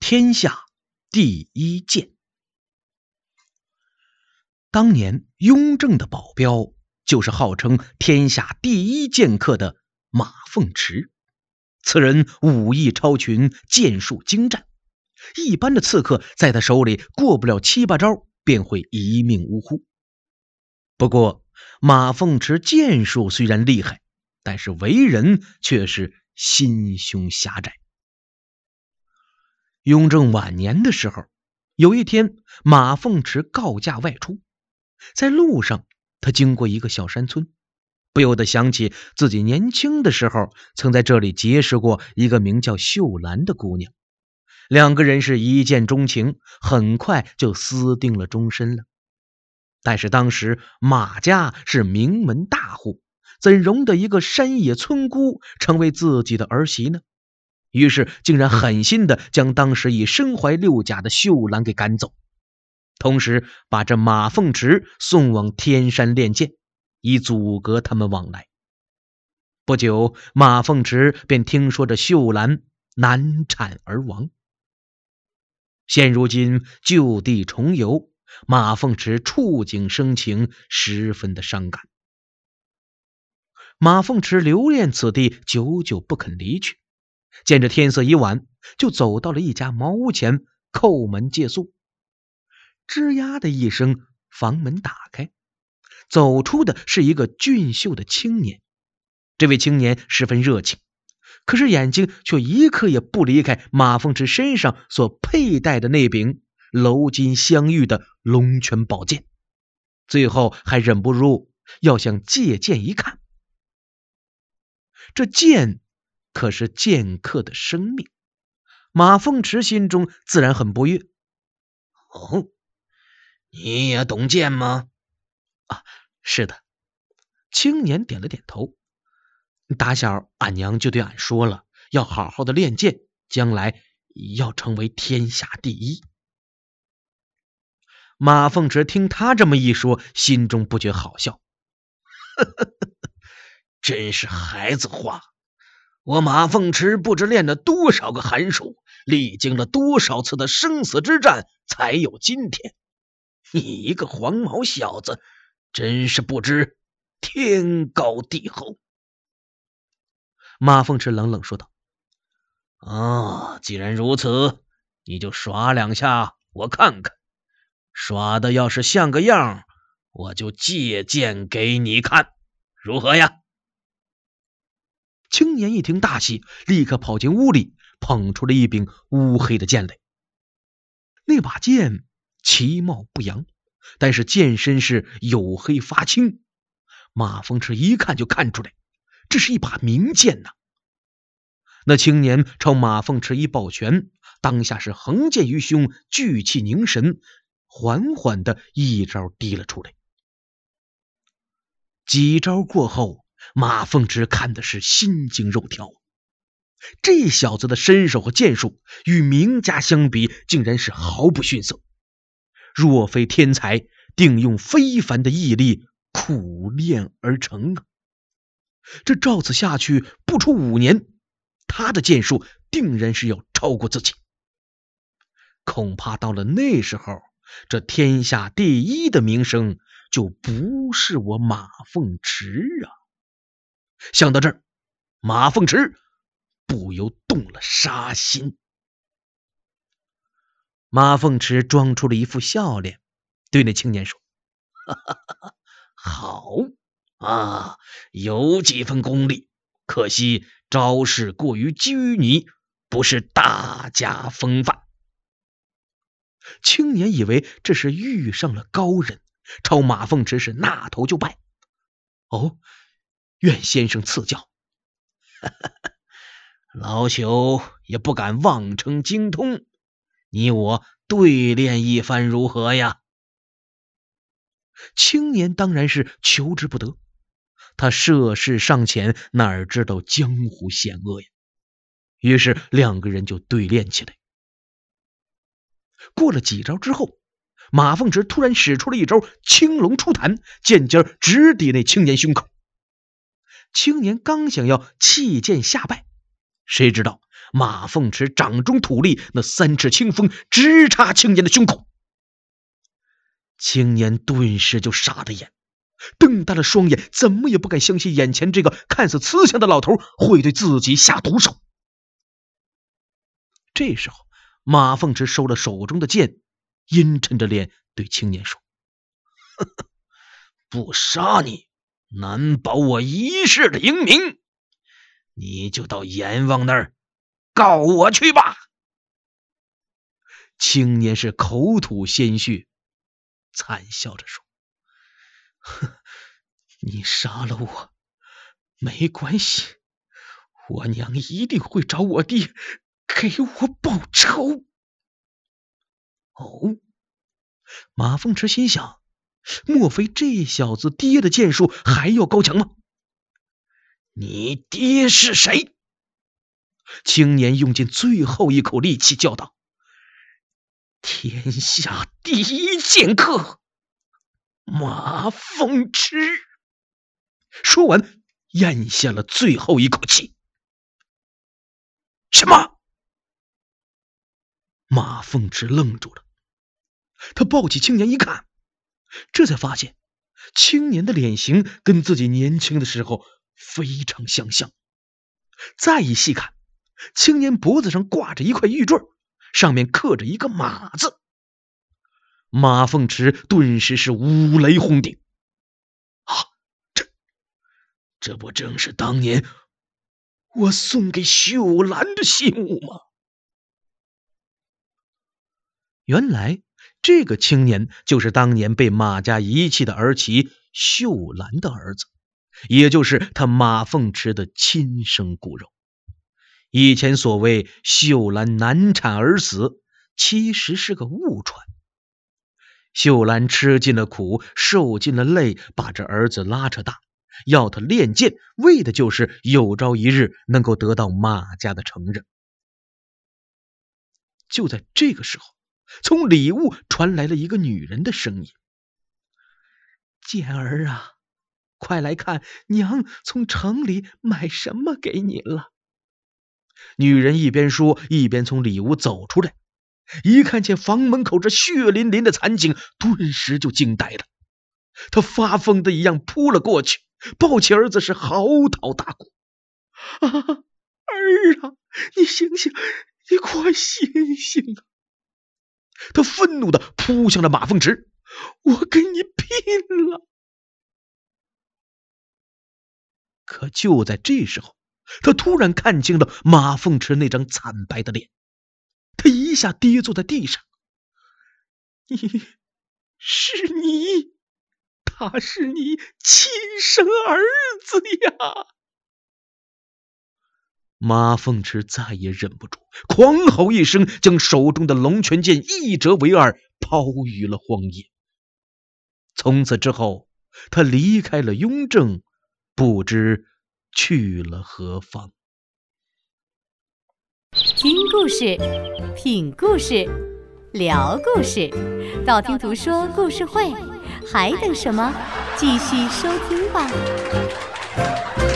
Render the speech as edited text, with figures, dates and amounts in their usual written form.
天下第一剑。当年雍正的保镖就是号称天下第一剑客的马凤池。此人武艺超群，剑术精湛，一般的刺客在他手里过不了7、8招便会一命呜呼。不过马凤池剑术虽然厉害，但是为人却是心胸狭窄。雍正晚年的时候，有一天马凤池告假外出，在路上他经过一个小山村，不由得想起自己年轻的时候曾在这里结识过一个名叫秀兰的姑娘，两个人是一见钟情，很快就私定了终身了。但是当时马家是名门大户，怎容得一个山野村姑成为自己的儿媳呢？于是竟然狠心的将当时已身怀6甲的秀兰给赶走，同时把这马凤池送往天山练剑，以阻隔他们往来。不久马凤池便听说这秀兰难产而亡。现如今就地重游，马凤池触景生情，十分的伤感。马凤池留恋此地，久久不肯离去，见着天色已晚，就走到了一家茅屋前，叩门借宿。吱呀的一声，房门打开，走出的是一个俊秀的青年。这位青年十分热情，可是眼睛却一刻也不离开马凤池身上所佩戴的那柄鎏金镶玉的龙泉宝剑，最后还忍不住要向借剑一看。这剑可是剑客的生命，马凤池心中自然很不悦。 哦，你也懂剑吗？ 是的。青年点了点头。打小俺娘就对俺说了，要好好的练剑，将来要成为天下第一。马凤池听他这么一说，心中不觉好笑。 真是孩子话，我马凤池不知练了多少个寒暑，历经了多少次的生死之战，才有今天。你一个黄毛小子，真是不知天高地厚。 马凤池冷冷说道： 既然如此，你就耍2下我看看，耍的要是像个样，我就借剑给你看，如何呀？ 青年一听大喜，立刻跑进屋里，捧出了一柄乌黑的剑来。那把剑其貌不扬，但是剑身是黝黑发青，马凤池一看就看出来，这是一把名剑呐。那青年朝马凤池一抱拳，当下是横剑于胸，聚气凝神，缓缓的一招滴了出来。几招过后，马凤池看的是心惊肉跳。这小子的身手和剑术与名家相比，竟然是毫不逊色。若非天才，定用非凡的毅力苦练而成啊！这照此下去，不出5年，他的剑术定然是要超过自己。恐怕到了那时候，这天下第一的名声就不是我马凤池啊！想到这儿，马凤池不由动了杀心。马凤池装出了一副笑脸，对那青年说： 好啊，有几分功力，可惜招式过于拘泥，不是大家风范。 青年以为这是遇上了高人，朝马凤池是纳头就拜。愿先生赐教。 老朽也不敢妄称精通，你我对练一番如何呀？ 青年当然是求之不得，他涉世尚浅，哪知道江湖险恶呀？于是2个人就对练起来。过了几招之后，马凤池突然使出了一招青龙出坛，剑尖直抵那青年胸口。青年刚想要弃剑下拜，谁知道马凤池掌中吐力，那3尺清风直插青年的胸口。青年顿时就傻了眼，瞪大了双眼，怎么也不敢相信眼前这个看似慈祥的老头会对自己下毒手。这时候，马凤池收了手中的剑，阴沉着脸对青年说：“ 不杀你，难保我一世的英名。你就到阎王那儿告我去吧。” 青年是口吐鲜血，惨笑着说：“你杀了我没关系，我娘一定会找我爹给我报仇。”哦，马凤池心想，莫非这小子爹的剑术还要高强吗？ 你爹是谁？ 青年用尽最后一口力气叫道：“天下第一剑客马凤池。”说完咽下了最后一口气。 什么？ 马凤池愣住了，他抱起青年一看，这才发现青年的脸型跟自己年轻的时候非常相像。再一细看，青年脖子上挂着一块玉坠，上面刻着一个马字。马凤池顿时是五雷轰顶。 这不正是当年我送给秀兰的信物吗？ 原来这个青年就是当年被马家遗弃的儿媳秀兰的儿子，也就是他马凤池的亲生骨肉。以前所谓秀兰难产而死，其实是个误传。秀兰吃尽了苦，受尽了累，把这儿子拉扯大，要他练剑，为的就是有朝一日能够得到马家的承认。就在这个时候，从里屋传来了一个女人的声音：“剑儿啊，快来看娘从城里买什么给你了。”女人一边说，一边从里屋走出来，一看见房门口这血淋淋的惨景，顿时就惊呆了。她发疯的一样扑了过去，抱起儿子是嚎啕大哭：“啊，儿啊，你醒醒，你快醒醒啊！”他愤怒地扑向了马凤池：“我跟你拼了！”可就在这时候，他突然看清了马凤池那张惨白的脸，他一下跌坐在地上：“他是你亲生儿子呀！”马凤池再也忍不住，狂吼一声，将手中的龙泉剑一折为二，抛于了荒野。从此之后，他离开了雍正，不知去了何方。 听故事，品故事，聊故事，道听途说故事会，还等什么？继续收听吧。